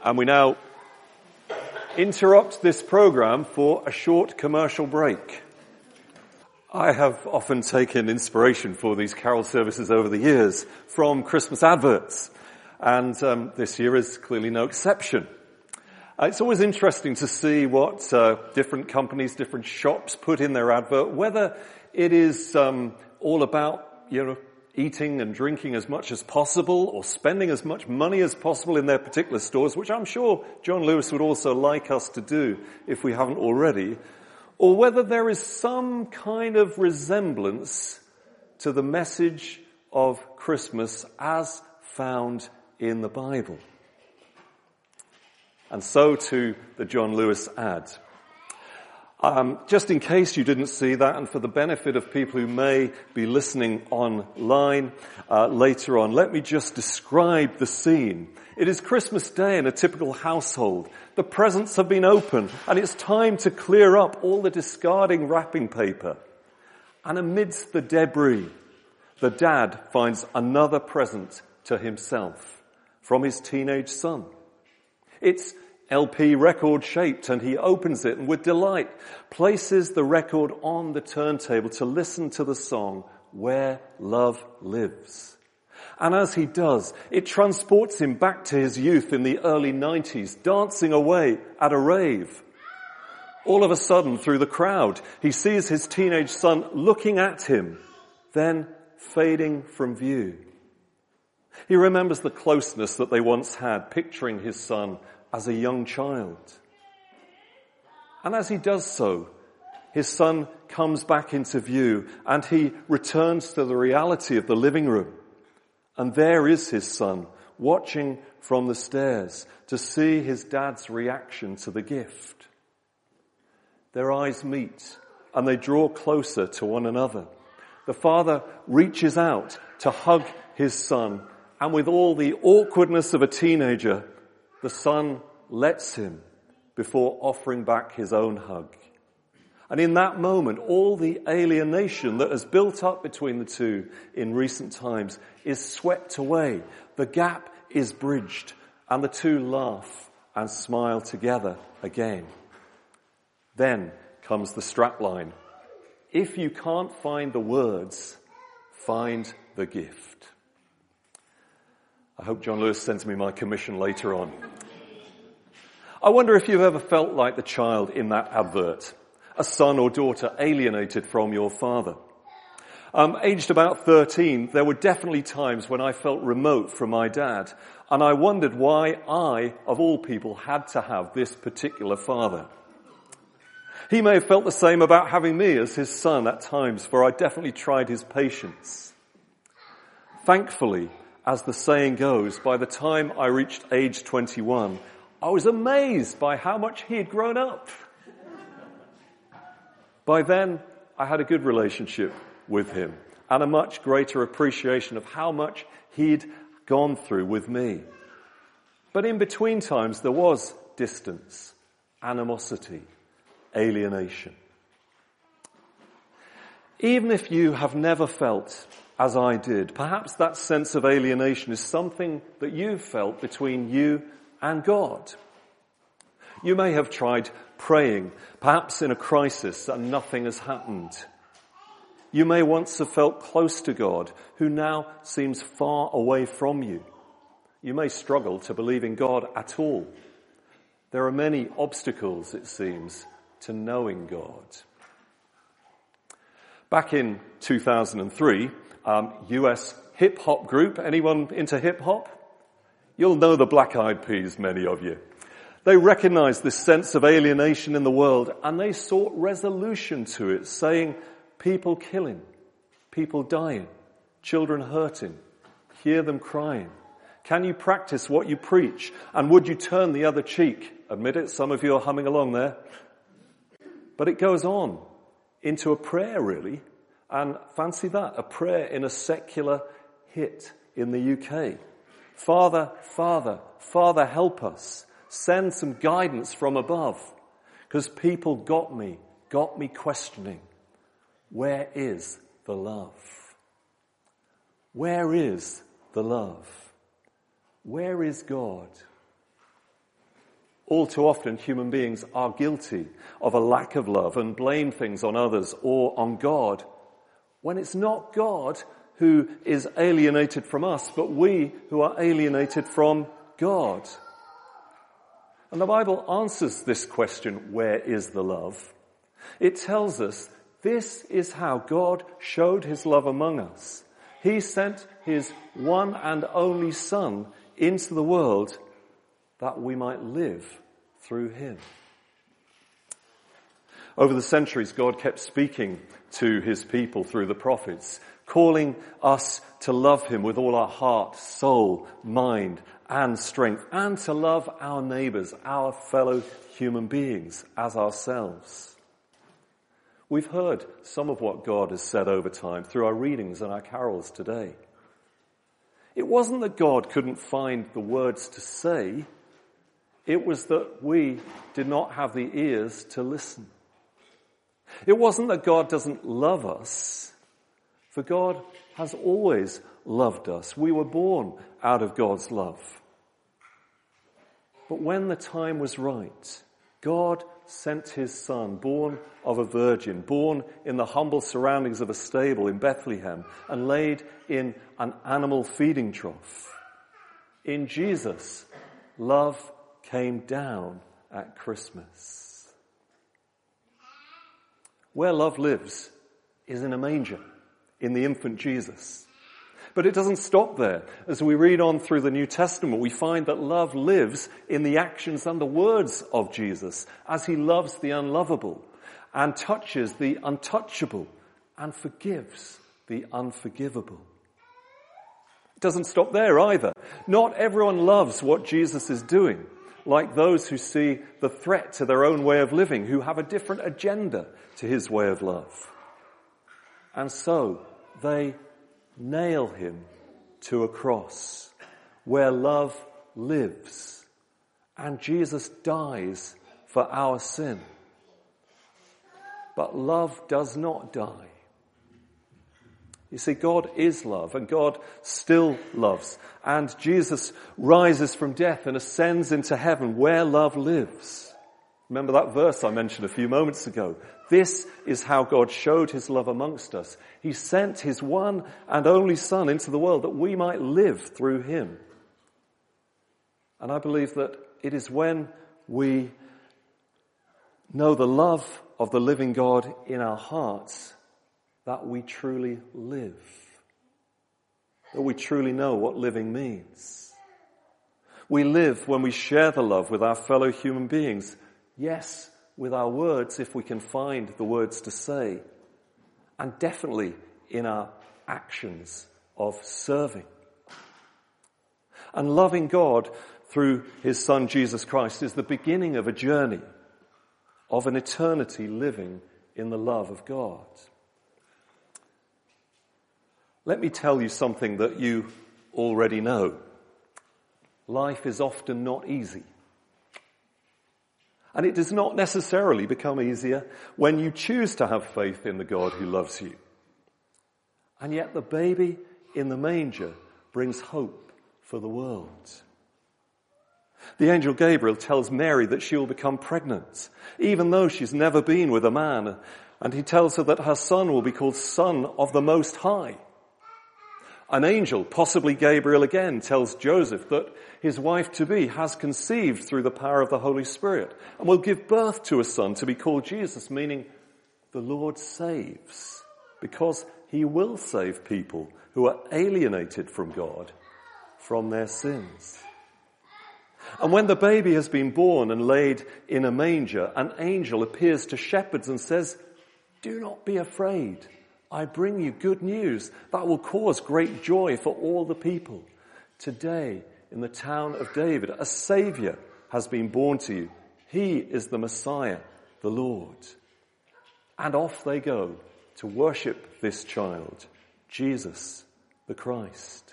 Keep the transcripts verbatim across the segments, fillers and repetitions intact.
And we now interrupt this program for a short commercial break. I have often taken inspiration for these carol services over the years from Christmas adverts, and um, this year is clearly no exception. Uh, it's always interesting to see what uh, different companies, different shops put in their advert, whether it is um, all about, you know, eating and drinking as much as possible or spending as much money as possible in their particular stores, which I'm sure John Lewis would also like us to do if we haven't already, or whether there is some kind of resemblance to the message of Christmas as found in the Bible. And so to the John Lewis ad. Um, just in case you didn't see that, and for the benefit of people who may be listening online uh, later on, let me just describe the scene. It is Christmas Day in a typical household. The presents have been opened, and it's time to clear up all the discarding wrapping paper. And amidst the debris, the dad finds another present to himself from his teenage son. It's L P record shaped, and he opens it and with delight places the record on the turntable to listen to the song Where Love Lives. And as he does, it transports him back to his youth in the early nineties, dancing away at a rave. All of a sudden, through the crowd, he sees his teenage son looking at him, then fading from view. He remembers the closeness that they once had, picturing his son as a young child. And as he does so, his son comes back into view, and he returns to the reality of the living room. And there is his son, watching from the stairs to see his dad's reaction to the gift. Their eyes meet, and they draw closer to one another. The father reaches out to hug his son, and with all the awkwardness of a teenager, the son lets him before offering back his own hug. And in that moment, all the alienation that has built up between the two in recent times is swept away. The gap is bridged, and the two laugh and smile together again. Then comes the strapline. If you can't find the words, find the gift. I hope John Lewis sends me my commission later on. I wonder if you've ever felt like the child in that advert, a son or daughter alienated from your father. Um, aged about thirteen, there were definitely times when I felt remote from my dad, and I wondered why I, of all people, had to have this particular father. He may have felt the same about having me as his son at times, for I definitely tried his patience. Thankfully, as the saying goes, by the time I reached age twenty-one, I was amazed by how much he had grown up. By then, I had a good relationship with him and a much greater appreciation of how much he'd gone through with me. But in between times, there was distance, animosity, alienation. Even if you have never felt as I did, perhaps that sense of alienation is something that you've felt between you and God. You may have tried praying, perhaps in a crisis, and nothing has happened. You may once have felt close to God, who now seems far away from you. You may struggle to believe in God at all. There are many obstacles, it seems, to knowing God. Back in two thousand three, um, U S hip-hop group, anyone into hip-hop? You'll know the Black Eyed Peas, many of you. They recognized this sense of alienation in the world, and they sought resolution to it, saying, people killing, people dying, children hurting, hear them crying. Can you practice what you preach? And would you turn the other cheek? Admit it, some of you are humming along there. But it goes on into a prayer, really. And fancy that, a prayer in a secular hit in the U K. Father, Father, Father, help us. Send some guidance from above. Because people got me, got me questioning. Where is the love? Where is the love? Where is God? All too often, human beings are guilty of a lack of love and blame things on others or on God, when it's not God who is alienated from us, but we who are alienated from God. And the Bible answers this question, where is the love? It tells us this is how God showed his love among us. He sent his one and only Son into the world that we might live through him. Over the centuries, God kept speaking to his people through the prophets, calling us to love him with all our heart, soul, mind, and strength, and to love our neighbours, our fellow human beings, as ourselves. We've heard some of what God has said over time through our readings and our carols today. It wasn't that God couldn't find the words to say, it was that we did not have the ears to listen. It wasn't that God doesn't love us, for God has always loved us. We were born out of God's love. But when the time was right, God sent his Son, born of a virgin, born in the humble surroundings of a stable in Bethlehem, and laid in an animal feeding trough. In Jesus, love came down at Christmas. Where love lives is in a manger, in the infant Jesus. But it doesn't stop there. As we read on through the New Testament, we find that love lives in the actions and the words of Jesus, as he loves the unlovable and touches the untouchable and forgives the unforgivable. It doesn't stop there either. Not everyone loves what Jesus is doing, like those who see the threat to their own way of living, who have a different agenda to his way of love. And so they nail him to a cross where love lives, and Jesus dies for our sin. But love does not die. You see, God is love, and God still loves. And Jesus rises from death and ascends into heaven where love lives. Remember that verse I mentioned a few moments ago. This is how God showed his love amongst us. He sent his one and only Son into the world that we might live through him. And I believe that it is when we know the love of the living God in our hearts that we truly live. That we truly know what living means. We live when we share the love with our fellow human beings. Yes, with our words, if we can find the words to say. And definitely in our actions of serving. And loving God through his Son Jesus Christ is the beginning of a journey of an eternity living in the love of God. Let me tell you something that you already know. Life is often not easy. And it does not necessarily become easier when you choose to have faith in the God who loves you. And yet the baby in the manger brings hope for the world. The angel Gabriel tells Mary that she will become pregnant, even though she's never been with a man. And he tells her that her son will be called Son of the Most High. An angel, possibly Gabriel again, tells Joseph that his wife-to-be has conceived through the power of the Holy Spirit and will give birth to a son to be called Jesus, meaning the Lord saves, because he will save people who are alienated from God from their sins. And when the baby has been born and laid in a manger, an angel appears to shepherds and says, "Do not be afraid. I bring you good news that will cause great joy for all the people. Today, in the town of David, a Saviour has been born to you. He is the Messiah, the Lord." And off they go to worship this child, Jesus the Christ.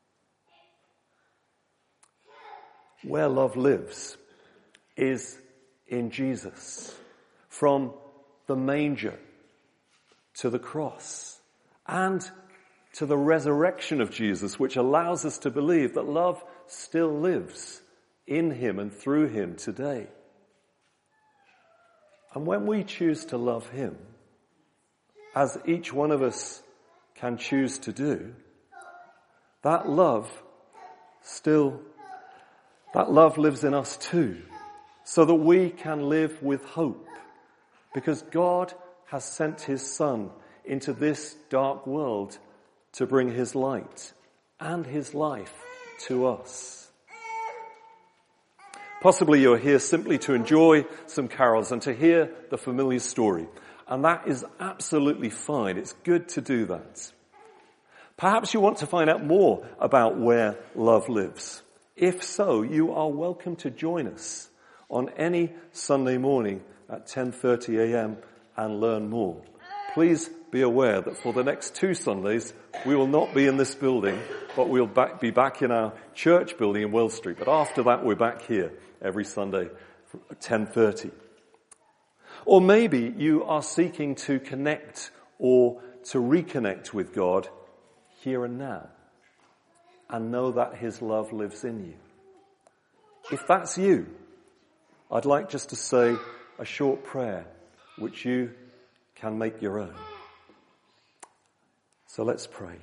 Where love lives is in Jesus, from the manger to the cross and to the resurrection of Jesus, which allows us to believe that love still lives in him and through him today. And when we choose to love him, as each one of us can choose to do, that love still, that love lives in us too, so that we can live with hope, because God has sent his Son into this dark world to bring his light and his life to us. Possibly you're here simply to enjoy some carols and to hear the familiar story, and that is absolutely fine. It's good to do that. Perhaps you want to find out more about where love lives. If so, you are welcome to join us on any Sunday morning at ten thirty a.m. and learn more. Please be aware that for the next two Sundays, we will not be in this building, but we'll back, be back in our church building in Wells Street. But after that, we're back here every Sunday at ten thirty. Or maybe you are seeking to connect or to reconnect with God here and now, and know that his love lives in you. If that's you, I'd like just to say a short prayer which you can make your own. So let's pray.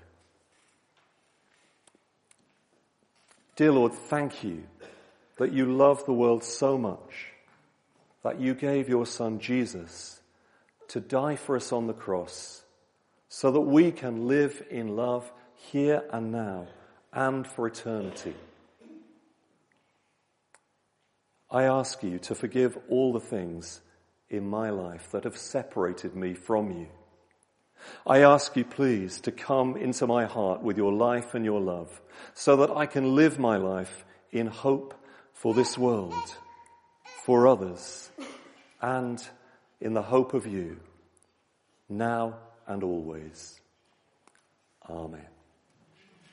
Dear Lord, thank you that you love the world so much that you gave your Son Jesus to die for us on the cross, so that we can live in love here and now and for eternity. I ask you to forgive all the things in my life that have separated me from you. I ask you, please, to come into my heart with your life and your love, so that I can live my life in hope for this world, for others, and in the hope of you, now and always. Amen.